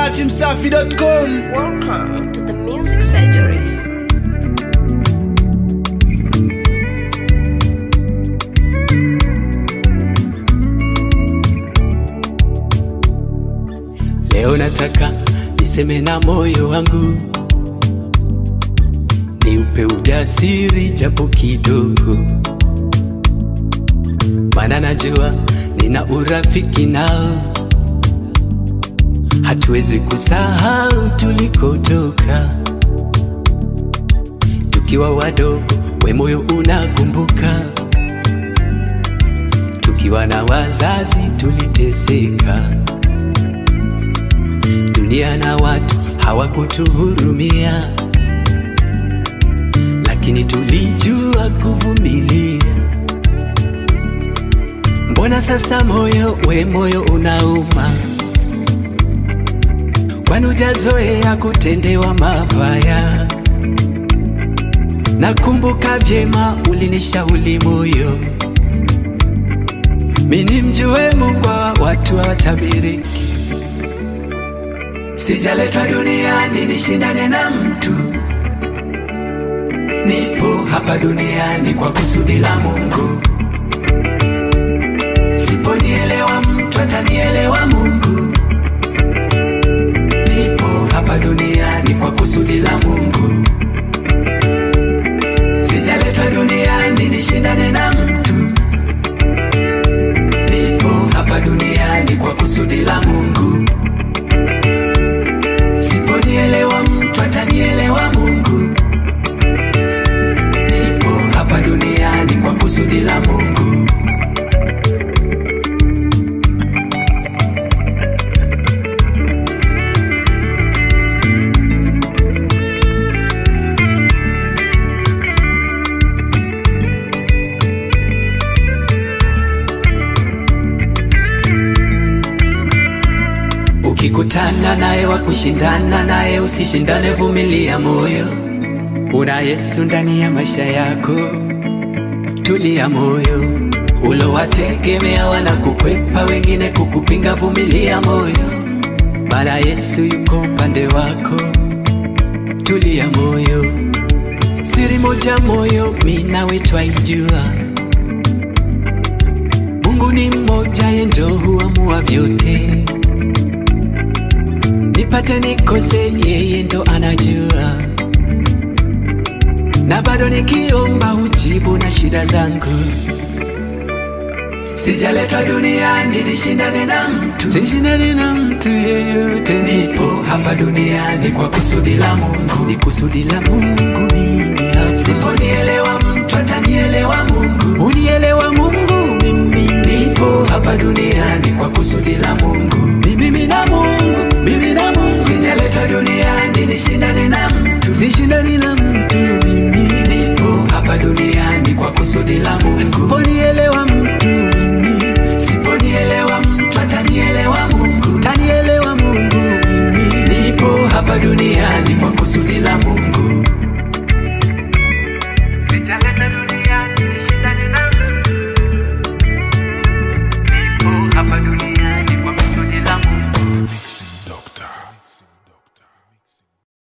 datimsafi.com. Welcome to the Music Surgery. Leo nataka niseme na moyo wangu, niupe ujasiri japo kidogo, maana najua nina urafiki nao. Hatuwezi kusahau tulikotoka, tukiwa wadogo we moyo unakumbuka, tukiwa na wazazi tuliteseka, dunia na watu hawakutuhurumia, lakini tulijua kuvumilia. Mbona sasa moyo unauma? Kwani hujazoea kutendewa mabaya? Nakumbuka vyema ulinishauri moyo, mimi mjue Mungu wa watu hawatabiriki. Sijaletwa duniani nishindane na mtu, nipo hapa duniani kwa kusudi la Mungu. Siponielewa mtu atanielewa Mungu. Nipo hapa duniani kwa kusudi la Mungu. Sijaletwa duniani nishindane na mtu, nipo hapa duniani kwa kusudi la Mungu. Siponielewa mtu atanielewa Mungu. Nipo hapa duniani kwa kusudi la Mungu. Ukikutana naye wa kushindana naye, usishindane, vumilia moyo. Una Yesu ndani ya maisha yako, tulia moyo. Ulowategemea wanakukwepa, wengine kukupinga, vumilia moyo. Bala Yesu yuko upande wako, tulia moyo. Siri moja moyo mimi nawe twaijua, Mungu ni mmoja, yeye ndo huamua vyote. Nipate nikose, yeye ndo anajua, na bado nikiomba hujibu na shida zangu. Sijaletwa duniani nishindane na mtu, sishindane na mtu yeyote. Nipo hapa duniani kwa kusudi la Mungu, ni kusudi la Mungu.